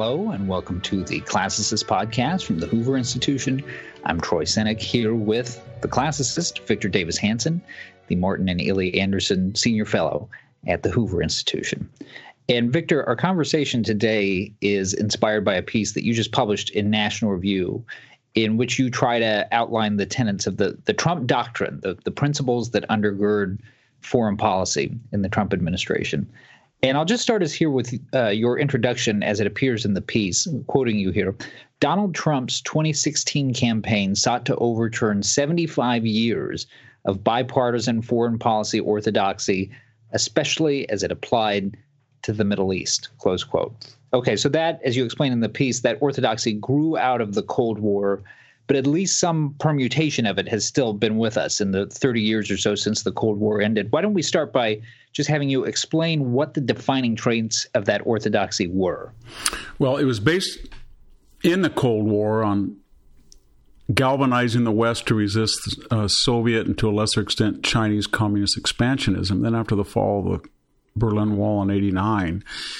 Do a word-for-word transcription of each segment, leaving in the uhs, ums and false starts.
Hello, and welcome to the Classicist podcast from the Hoover Institution. I'm Troy Senik here with the classicist, Victor Davis Hanson, the Martin and Illie Anderson Senior Fellow at the Hoover Institution. And Victor, our conversation today is inspired by a piece that you just published in National Review, in which you try to outline the tenets of the, the Trump doctrine, the, the principles that undergird foreign policy in the Trump administration. And I'll just start us here with uh, your introduction as it appears in the piece, quoting you here. Donald Trump's twenty sixteen campaign sought to overturn seventy-five years of bipartisan foreign policy orthodoxy, especially as it applied to the Middle East, close quote. Okay, so that, as you explain in the piece, that orthodoxy grew out of the Cold War, but at least some permutation of it has still been with us in the thirty years or so since the Cold War ended. Why don't we start by just having you explain what the defining traits of that orthodoxy were? Well, it was based in the Cold War on galvanizing the West to resist uh, Soviet and, to a lesser extent, Chinese communist expansionism. Then after the fall of the Berlin Wall in eighty-nine,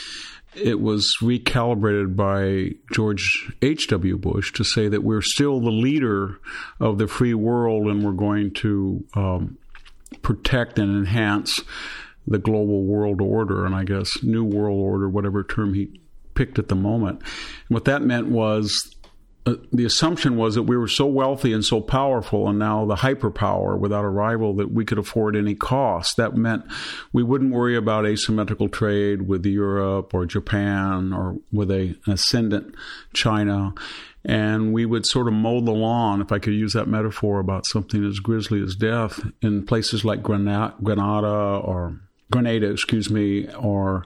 it was recalibrated by George H W. Bush to say that we're still the leader of the free world and we're going to um, protect and enhance the global world order, and I guess new world order, whatever term he picked at the moment. And what that meant was uh, the assumption was that we were so wealthy and so powerful, and now the hyperpower without a rival, that we could afford any cost. That meant we wouldn't worry about asymmetrical trade with Europe or Japan or with a, an ascendant China. And we would sort of mow the lawn, if I could use that metaphor, about something as grisly as death in places like Grenada, Grenada or Grenada, excuse me, or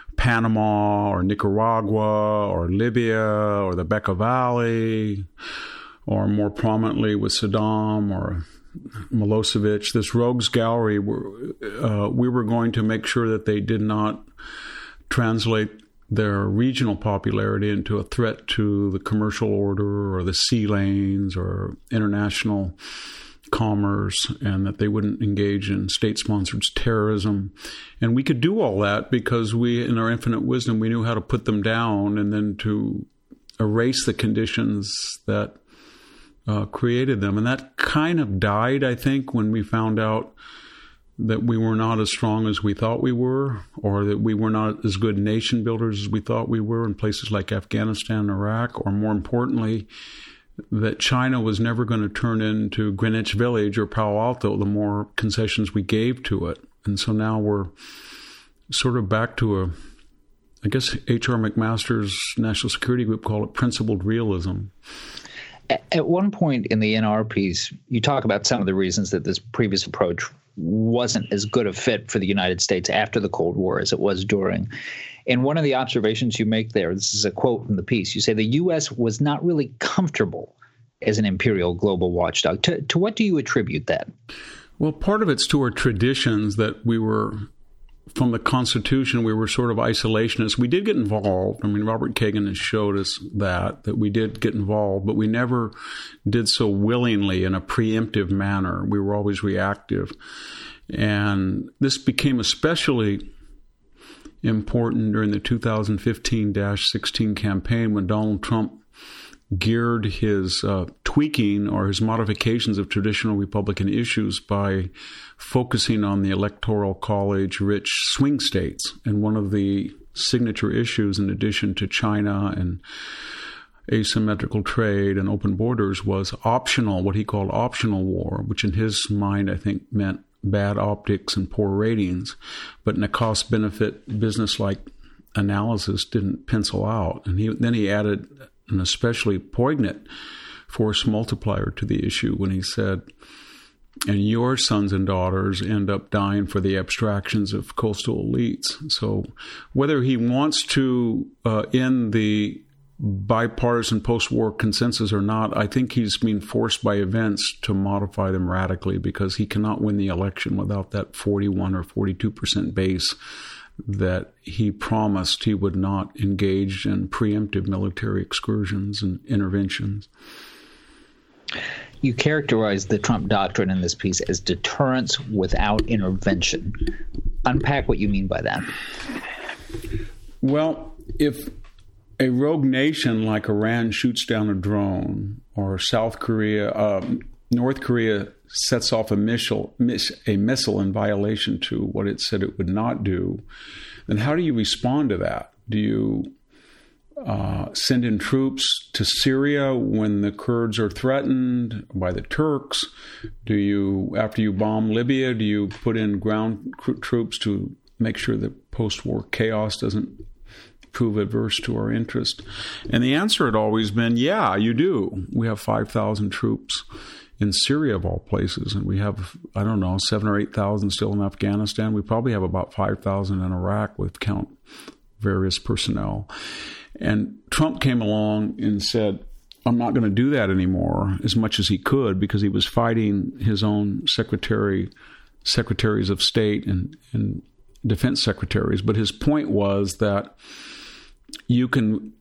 Panama or Nicaragua or Libya or the Bekaa Valley, or more prominently with Saddam or Milosevic, this rogues gallery. Uh, we were going to make sure that they did not translate their regional popularity into a threat to the commercial order or the sea lanes or international commerce, and that they wouldn't engage in state-sponsored terrorism. And we could do all that because we, in our infinite wisdom, we knew how to put them down and then to erase the conditions that uh, created them. And that kind of died, I think, when we found out that we were not as strong as we thought we were, or that we were not as good nation builders as we thought we were in places like Afghanistan and Iraq, or more importantly, that China was never going to turn into Greenwich Village or Palo Alto the more concessions we gave to it. And so now we're sort of back to a, I guess H R McMaster's National Security Group called it principled realism. At one point in the N R piece, you talk about some of the reasons that this previous approach wasn't as good a fit for the United States after the Cold War as it was during. And one of the observations you make there, this is a quote from the piece, you say the U S was not really comfortable as an imperial global watchdog. To, to what do you attribute that? Well, part of it's to our traditions that we were, from the Constitution, we were sort of isolationists. We did get involved. I mean, Robert Kagan has showed us that, that we did get involved, but we never did so willingly in a preemptive manner. We were always reactive. And this became especially important during the two thousand fifteen sixteen campaign when Donald Trump geared his uh, tweaking or his modifications of traditional Republican issues by focusing on the Electoral College-rich swing states. And one of the signature issues, in addition to China and asymmetrical trade and open borders, was optional, what he called optional war, which in his mind, I think, meant bad optics and poor ratings, but in a cost-benefit business-like analysis didn't pencil out. And he, then he added an especially poignant force multiplier to the issue when he said, and your sons and daughters end up dying for the abstractions of coastal elites. So whether he wants to uh, end the bipartisan post-war consensus or not, I think he's being forced by events to modify them radically, because he cannot win the election without that forty-one or forty-two percent base that he promised he would not engage in preemptive military excursions and interventions. You characterize the Trump doctrine in this piece as deterrence without intervention. Unpack what you mean by that. Well, if a rogue nation like Iran shoots down a drone, or South Korea, um, North Korea sets off a missile, a missile in violation to what it said it would not do, then how do you respond to that? Do you uh, send in troops to Syria when the Kurds are threatened by the Turks? Do you, after you bomb Libya, do you put in ground troops to make sure that post-war chaos doesn't prove adverse to our interest? And the answer had always been, yeah, you do. We have five thousand troops in Syria, of all places, and we have, I don't know, seven or eight thousand still in Afghanistan. We probably have about five thousand in Iraq with count various personnel. And Trump came along and said, I'm not going to do that anymore, as much as he could, because he was fighting his own secretary, secretaries of state and, and defense secretaries. But his point was that you can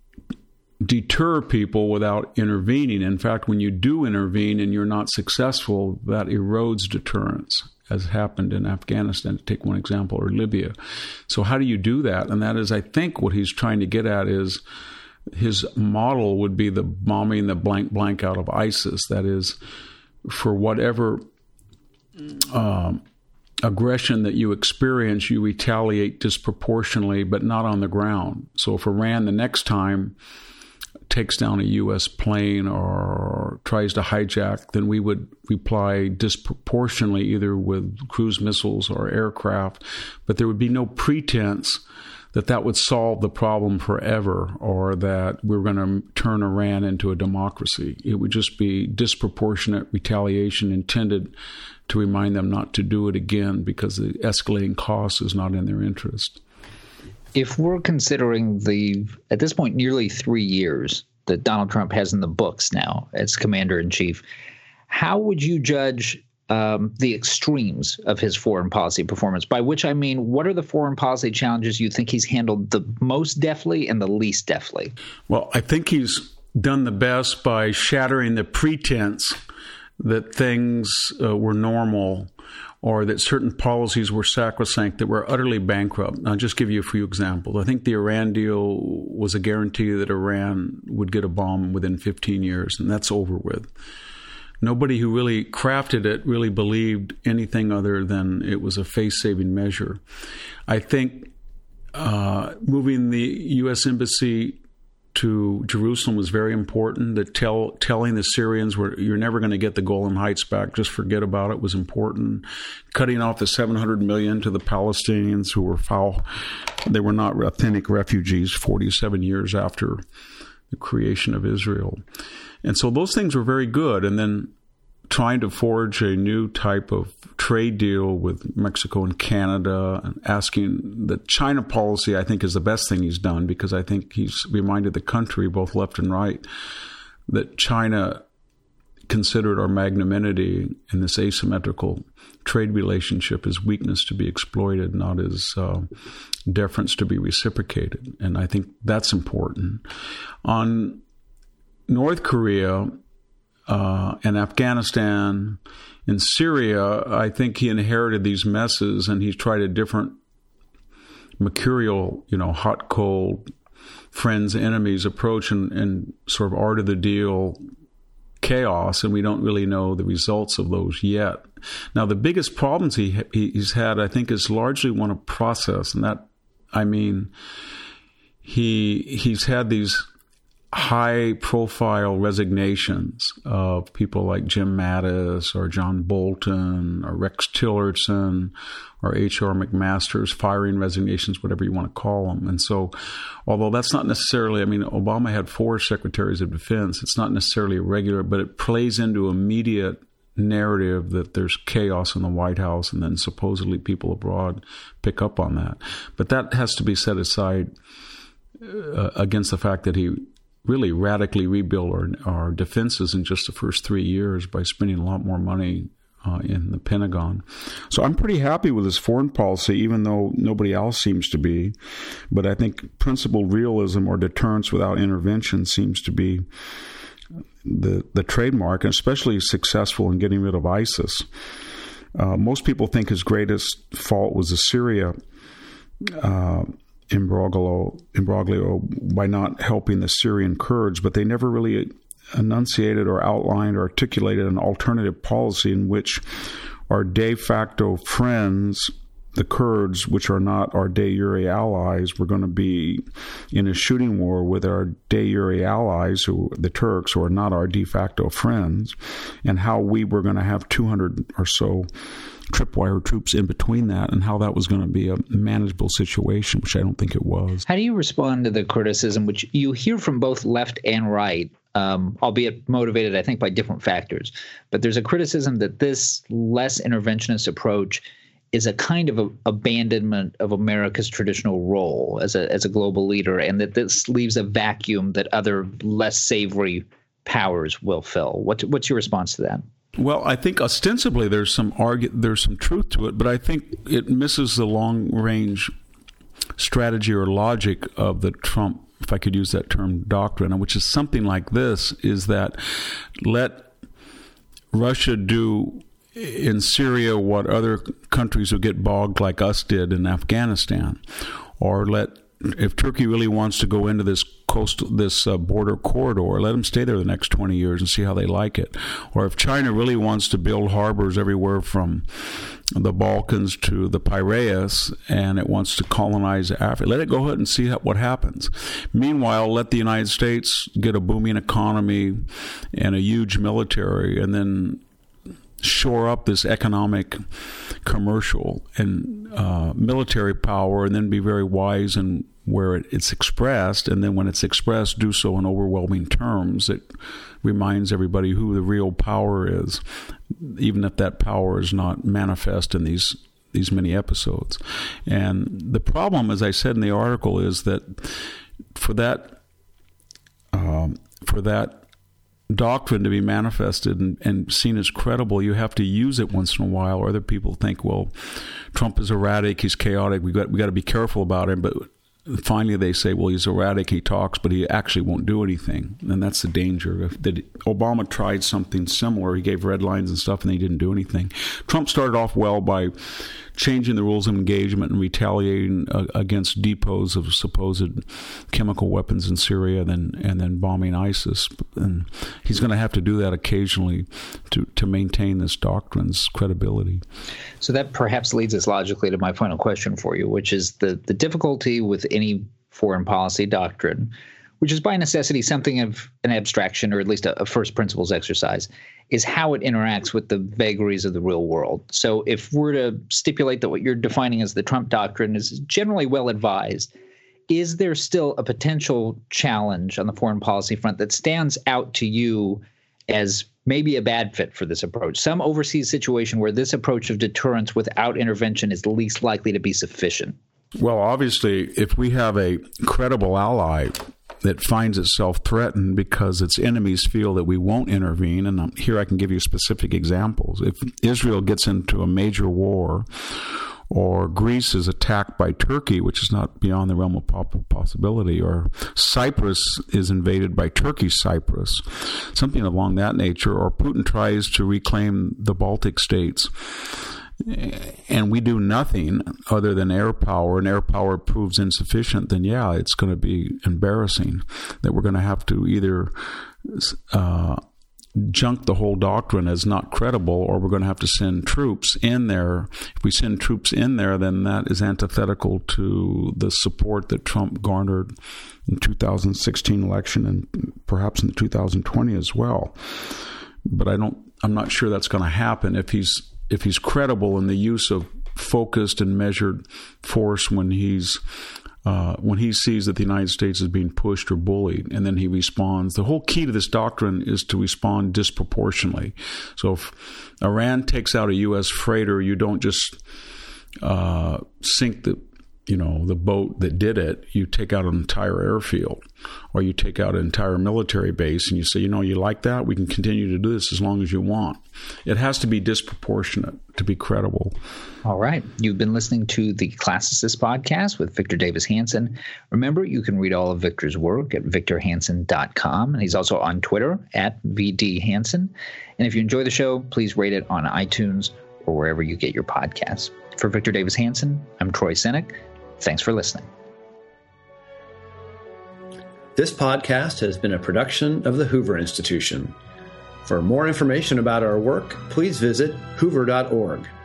deter people without intervening. In fact, when you do intervene and you're not successful, that erodes deterrence, as happened in Afghanistan, to take one example, or Libya. So how do you do that? And that is, I think, what he's trying to get at is his model would be the bombing the blank blank out of ISIS. That is, for whatever um, aggression that you experience, you retaliate disproportionately, but not on the ground. So if Iran the next time takes down a U S plane or tries to hijack, then we would reply disproportionately, either with cruise missiles or aircraft. But there would be no pretense that that would solve the problem forever, or that we're going to turn Iran into a democracy. It would just be disproportionate retaliation intended to remind them not to do it again, because the escalating cost is not in their interest. If we're considering the, at this point, nearly three years that Donald Trump has in the books now as commander-in-chief, how would you judge um, the extremes of his foreign policy performance? By which I mean, what are the foreign policy challenges you think he's handled the most deftly and the least deftly? Well, I think he's done the best by shattering the pretense that things uh, were normal, or that certain policies were sacrosanct, that were utterly bankrupt. I'll just give you a few examples. I think the Iran deal was a guarantee that Iran would get a bomb within fifteen years, and that's over with. Nobody who really crafted it really believed anything other than it was a face-saving measure. I think uh, moving the U S Embassy to Jerusalem was very important. That tell, telling the Syrians, were, you're never going to get the Golan Heights back, just forget about it, was important. Cutting off the seven hundred million dollars to the Palestinians, who were foul. They were not authentic refugees forty-seven years after the creation of Israel. And so those things were very good. And then trying to forge a new type of trade deal with Mexico and Canada, and asking the China policy, I think, is the best thing he's done, because I think he's reminded the country, both left and right, that China considered our magnanimity in this asymmetrical trade relationship as weakness to be exploited, not as uh, deference to be reciprocated. And I think that's important. On North Korea, Uh, in Afghanistan, in Syria, I think he inherited these messes, and he's tried a different mercurial, you know, hot, cold, friends, enemies approach, and, and sort of art of the deal chaos, and we don't really know the results of those yet. Now, the biggest problems he, he he's had, I think, is largely one of process, and that, I mean, he he's had these high-profile resignations of people like Jim Mattis or John Bolton or Rex Tillerson or H R McMaster's, firing resignations, whatever you want to call them. And so, although that's not necessarily, I mean, Obama had four secretaries of defense, it's not necessarily regular, but it plays into immediate narrative that there's chaos in the White House, and then supposedly people abroad pick up on that. But that has to be set aside uh, against the fact that he really radically rebuild our, our defenses in just the first three years by spending a lot more money uh, in the Pentagon. So I'm pretty happy with his foreign policy, even though nobody else seems to be. But I think principled realism, or deterrence without intervention, seems to be the the trademark, and especially successful in getting rid of ISIS. Uh, most people think his greatest fault was the Syria uh imbroglio, imbroglio by not helping the Syrian Kurds, but they never really enunciated or outlined or articulated an alternative policy in which our de facto friends, the Kurds, which are not our de jure allies, were going to be in a shooting war with our de jure allies, who the Turks, who are not our de facto friends, and how we were going to have two hundred or so tripwire troops in between that, and how that was going to be a manageable situation, which I don't think it was. How do you respond to the criticism, which you hear from both left and right, um, albeit motivated, I think, by different factors? But there's a criticism that this less interventionist approach is a kind of a abandonment of America's traditional role as a as a global leader, and that this leaves a vacuum that other less savory powers will fill. What, what's your response to that? Well, I think ostensibly there's some argu- there's some truth to it, but I think it misses the long-range strategy or logic of the Trump, if I could use that term, doctrine, which is something like this, is that let Russia do in Syria what other countries who get bogged like us did in Afghanistan, or let, if Turkey really wants to go into this coastal, this uh, border corridor, let them stay there the next twenty years and see how they like it. Or if China really wants to build harbors everywhere from the Balkans to the Piraeus, and it wants to colonize Africa, let it go ahead and see how, what happens. Meanwhile, let the United States get a booming economy and a huge military, and then shore up this economic, commercial, and uh, military power, and then be very wise in where it, it's expressed. And then when it's expressed, do so in overwhelming terms that reminds everybody who the real power is, even if that power is not manifest in these these many episodes. And the problem, as I said in the article, is that for that um, for that doctrine to be manifested and, and seen as credible, you have to use it once in a while, or other people think, well, Trump is erratic, he's chaotic, we got we got to be careful about him. But finally they say, well, he's erratic, he talks, but he actually won't do anything. And that's the danger. That Obama tried something similar. He gave red lines and stuff, and he didn't do anything. Trump started off well by changing the rules of engagement and retaliating uh, against depots of supposed chemical weapons in Syria, and then and then bombing ISIS. And he's going to have to do that occasionally to, to maintain this doctrine's credibility. So that perhaps leads us logically to my final question for you, which is the, the difficulty with any foreign policy doctrine, which is by necessity something of an abstraction, or at least a, a first principles exercise, is how it interacts with the vagaries of the real world. So if we're to stipulate that what you're defining as the Trump doctrine is generally well advised, is there still a potential challenge on the foreign policy front that stands out to you as maybe a bad fit for this approach? Some overseas situation where this approach of deterrence without intervention is least likely to be sufficient? Well, obviously, if we have a credible ally that finds itself threatened because its enemies feel that we won't intervene, and here I can give you specific examples. If Israel gets into a major war, or Greece is attacked by Turkey, which is not beyond the realm of possibility, or Cyprus is invaded by Turkey's Cyprus, something along that nature, or Putin tries to reclaim the Baltic states, and we do nothing other than air power, and air power proves insufficient, then yeah, it's going to be embarrassing that we're going to have to either uh, junk the whole doctrine as not credible, or we're going to have to send troops in there. If we send troops in there, then that is antithetical to the support that Trump garnered in the two thousand sixteen election, and perhaps in the two thousand twenty as well. But I don't, I'm not sure that's going to happen if he's if he's credible in the use of focused and measured force when he's uh, when he sees that the United States is being pushed or bullied, and then he responds. The whole key to this doctrine is to respond disproportionately. So if Iran takes out a U S freighter, you don't just uh, sink the you know, the boat that did it. You take out an entire airfield, or you take out an entire military base, and you say, you know, you like that? We can continue to do this as long as you want. It has to be disproportionate to be credible. All right. You've been listening to the Classicist Podcast with Victor Davis Hanson. Remember, you can read all of Victor's work at victor hanson dot com, and he's also on Twitter at V D Hanson. And if you enjoy the show, please rate it on iTunes or wherever you get your podcasts. For Victor Davis Hanson, I'm Troy Senik. Thanks for listening. This podcast has been a production of the Hoover Institution. For more information about our work, please visit hoover dot org.